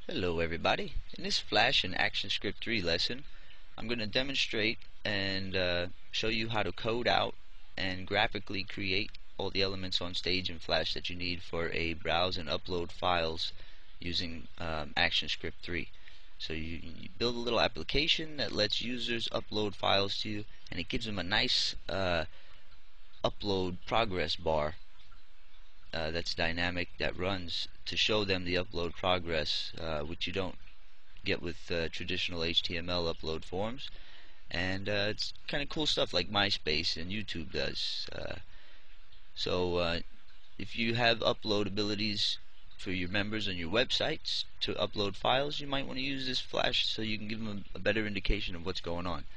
Hello everybody. In this Flash and ActionScript 3 lesson, I'm going to demonstrate and show you how to code out and graphically create all the elements on stage in Flash that you need for a browse and upload files using ActionScript 3. So you build a little application that lets users upload files to you, and it gives them a nice upload progress bar that's dynamic, that runs to show them the upload progress, which you don't get with traditional HTML upload forms. And it's kind of cool stuff like MySpace and YouTube does. So if you have upload abilities for your members on your websites to upload files, you might want to use this Flash so you can give them a better indication of what's going on.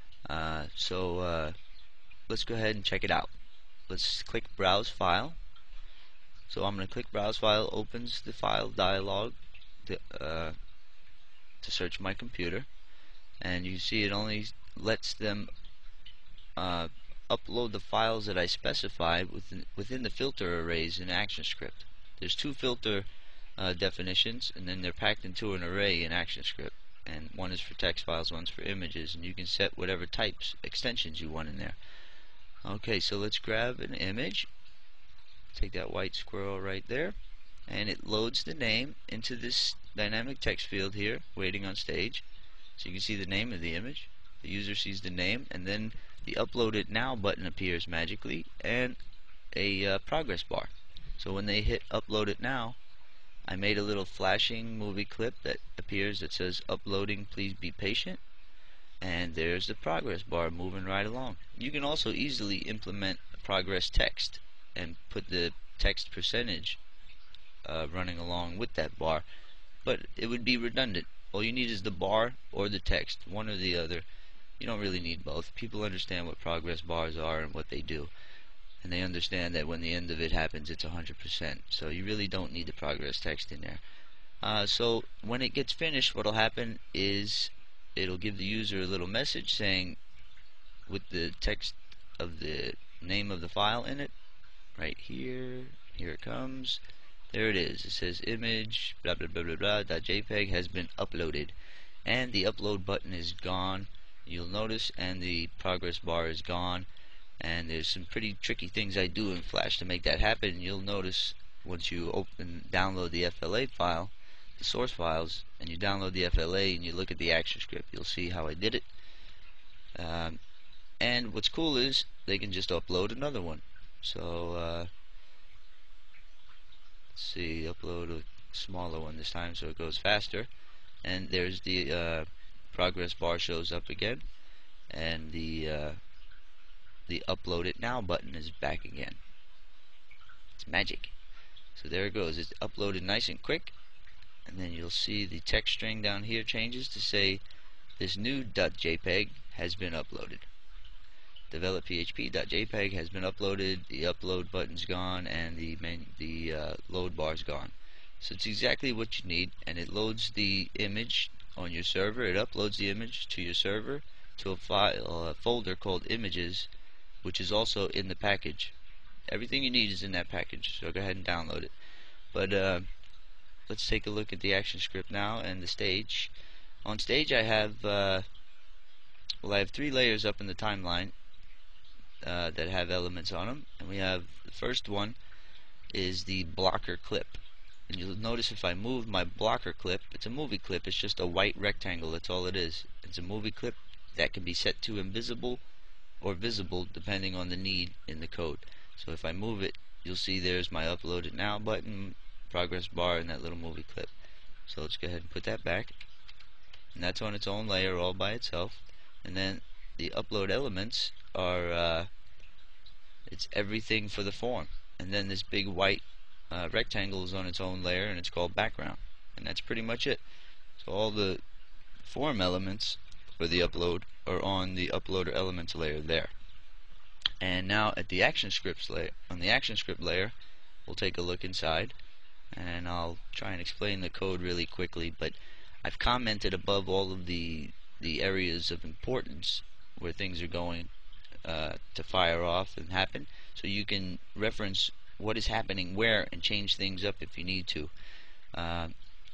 Let's go ahead and check it out. Let's click Browse File. So I'm going to click Browse File, opens the file dialog to search my computer, and you see it only lets them upload the files that I specify within the filter arrays in ActionScript. There's two filter definitions, and then they're packed into an array in ActionScript, and one is for text files, one's for images, and you can set whatever types extensions you want in there. Okay, so let's grab an image. Take that white squirrel right there, and it loads the name into this dynamic text field here, waiting on stage. So you can see the name of the image. The user sees the name, and then the Upload It Now button appears magically, and a progress bar. So when they hit Upload It Now, I made a little flashing movie clip that appears that says uploading, please be patient, and there's the progress bar moving right along. You can also easily implement progress text and put the text percentage running along with that bar, but it would be redundant. All you need is the bar or the text, one or the other. You don't really need both. People understand what progress bars are and what they do, and they understand that when the end of it happens, it's 100%. So you really don't need the progress text in there. So when it gets finished, what will happen is it'll give the user a little message saying, with the text of the name of the file in it, right here it comes, there it is. It says image blah blah blah blah blah .jpg has been uploaded, and the upload button is gone, you'll notice, and the progress bar is gone. And there's some pretty tricky things I do in Flash to make that happen. You'll notice once you download the FLA file, the source files, and you download the FLA and you look at the ActionScript, you'll see how I did it. And what's cool is they can just upload another one. So let's see, upload a smaller one this time so it goes faster, and there's the progress bar shows up again, and the Upload It Now button is back again. It's magic. So there it goes. It's uploaded nice and quick, and then you'll see the text string down here changes to say this new .jpg has been uploaded. Develop.php.jpg has been uploaded, the upload button's gone, and the load bar's gone. So it's exactly what you need, and it loads the image on your server. It uploads the image to your server to a file, a folder called images, which is also in the package. Everything you need is in that package, so go ahead and download it. But let's take a look at the ActionScript now and the stage. On stage I have I have 3 layers up in the timeline that have elements on them, and we have the first one is the blocker clip, and you'll notice if I move my blocker clip, it's a movie clip, it's just a white rectangle, that's all it is. It's a movie clip that can be set to invisible or visible depending on the need in the code. So if I move it, you'll see there's my Upload It Now button, progress bar, and that little movie clip. So let's go ahead and put that back, and that's on its own layer all by itself. And then the upload elements are it's everything for the form, and then this big white rectangle is on its own layer, and it's called background, and that's pretty much it. So all the form elements for the upload are on the uploader elements layer there. And now at the ActionScript layer, on the ActionScript layer, we'll take a look inside, and I'll try and explain the code really quickly, but I've commented above all of the areas of importance where things are going to fire off and happen, so you can reference what is happening where and change things up if you need to.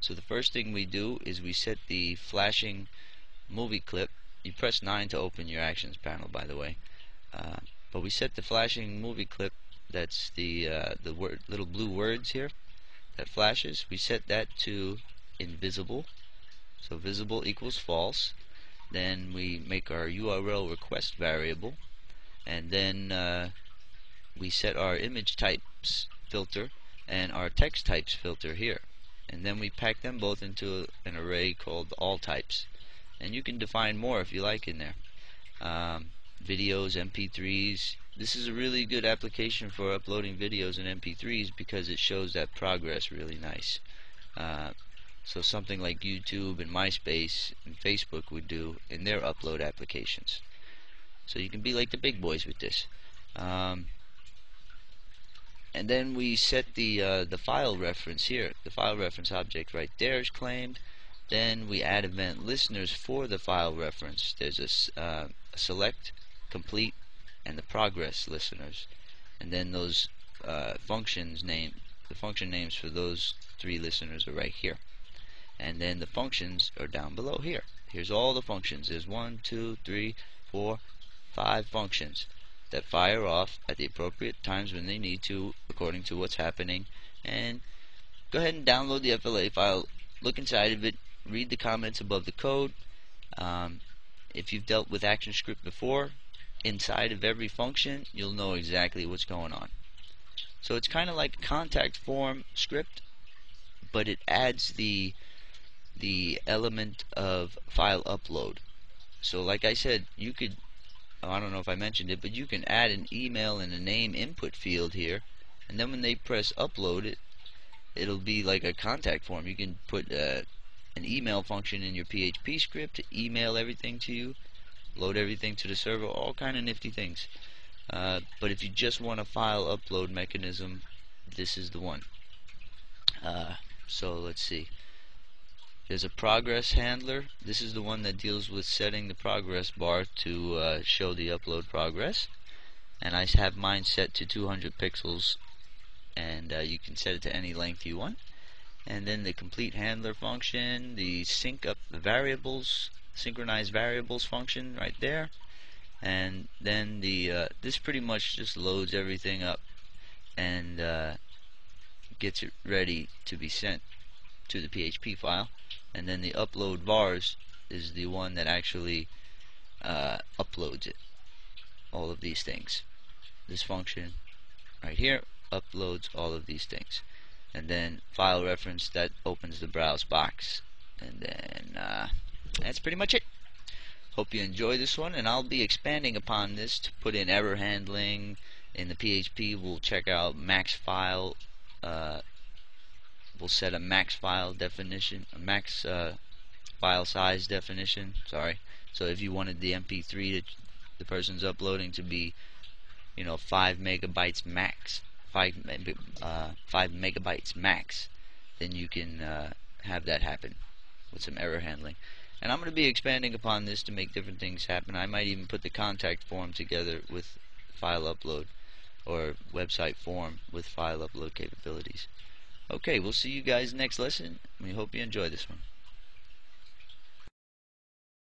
So the first thing we do is we set the flashing movie clip. You press 9 to open your actions panel, by the way. But we set the flashing movie clip, that's the little blue words here that flashes. We set that to invisible. So visible equals false. Then we make our URL request variable, and then we set our image types filter and our text types filter here, and then we pack them both into an array called all types, and you can define more if you like in there. Videos, MP3s. This is a really good application for uploading videos and MP3s because it shows that progress really nice. So something like YouTube and MySpace and Facebook would do in their upload applications. So you can be like the big boys with this. And then we set the file reference here. The file reference object right there is claimed. Then we add event listeners for the file reference. There's a select, complete, and the progress listeners. And then those the function names for those 3 listeners are right here. And then the functions are down below here. Here's all the functions. There's 1, 2, 3, 4, 5 functions that fire off at the appropriate times when they need to, according to what's happening. And go ahead and download the FLA file, look inside of it, read the comments above the code. If you've dealt with ActionScript before, inside of every function you'll know exactly what's going on. So it's kind of like a contact form script, but it adds the element of file upload. So like I said, you could, I don't know if I mentioned it, but you can add an email and a name input field here, and then when they press upload, it'll be like a contact form. You can put an email function in your PHP script to email everything to you, load everything to the server, all kind of nifty things. But if you just want a file upload mechanism, this is the one. So let's see. There's a progress handler. This is the one that deals with setting the progress bar to show the upload progress. And I have mine set to 200 pixels, and you can set it to any length you want. And then the complete handler function, the sync up the variables, synchronize variables function right there. And then this pretty much just loads everything up and gets it ready to be sent to the PHP file. And then the upload vars is the one that actually uploads it. All of these things. This function right here uploads all of these things. And then file reference, that opens the browse box. And then that's pretty much it. Hope you enjoy this one, and I'll be expanding upon this to put in error handling. In the PHP we'll check out max file. We'll set a max file definition, a max file size definition. Sorry. So if you wanted the MP3 that the person's uploading to be, 5 megabytes max, 5 megabytes max, then you can have that happen with some error handling. And I'm going to be expanding upon this to make different things happen. I might even put the contact form together with file upload, or website form with file upload capabilities. Okay, we'll see you guys next lesson. We hope you enjoy this one.